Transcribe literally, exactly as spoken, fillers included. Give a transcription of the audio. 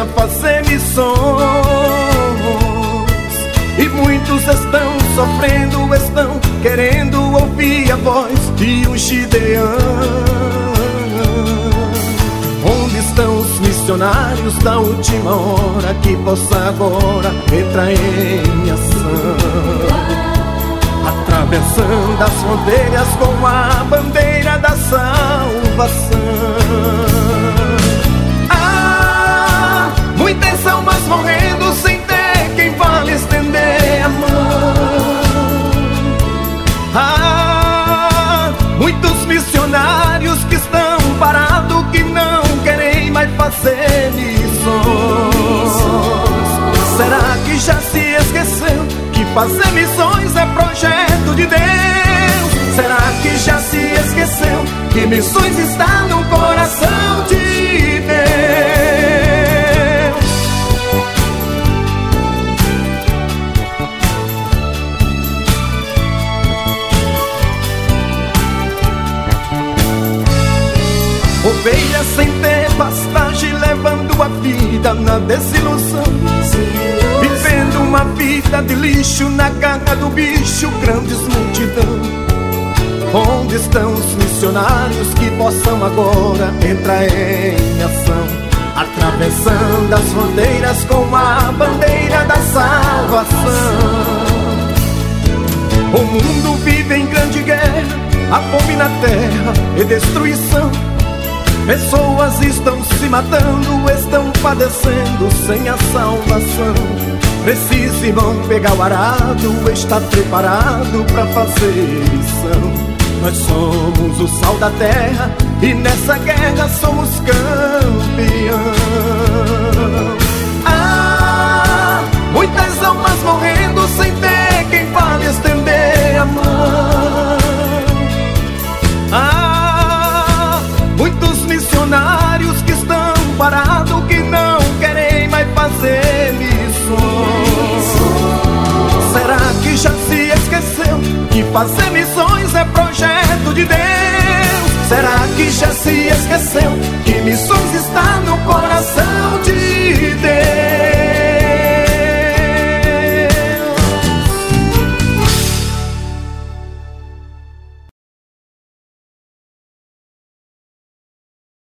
a fazer missões. E muitos estão sofrendo, estão querendo ouvir a voz de um Gideão. Onde estão os missionários da última hora que possa agora entrar em ação? Atravessando as fronteiras com a bandeira da salvação. Ah, muitas almas morrendo sem ter quem vá lhe estender a mão. Ah, muitos missionários que estão parados, que não querem mais fazer missões. Será que já se esqueceu que fazer missões é projeto de Deus? Será que já se esqueceu que missões está no coração de Deus? Ovelhas sem ter pastagem, levando a vida na desilusão, vivendo uma vida de lixo na garra do bicho, grandes multidão. Onde estão os missionários que possam agora entrar em ação? Atravessando as fronteiras com a bandeira da salvação. O mundo vive em grande guerra, a fome na terra e destruição. Pessoas estão se matando, estão padecendo sem a salvação. Precisa, irmão, pegar o arado, estar preparado para fazer missão. Nós somos o sal da terra e nessa guerra somos campeão. Ah, muitas almas morrendo sem ter quem vá lhe estender a mão. Ah, muitos missionários que estão parados, que não querem mais fazer missões. Será que já se esqueceu que fazer missões é projeto de Deus? Será que já se esqueceu que missões está no coração de Deus?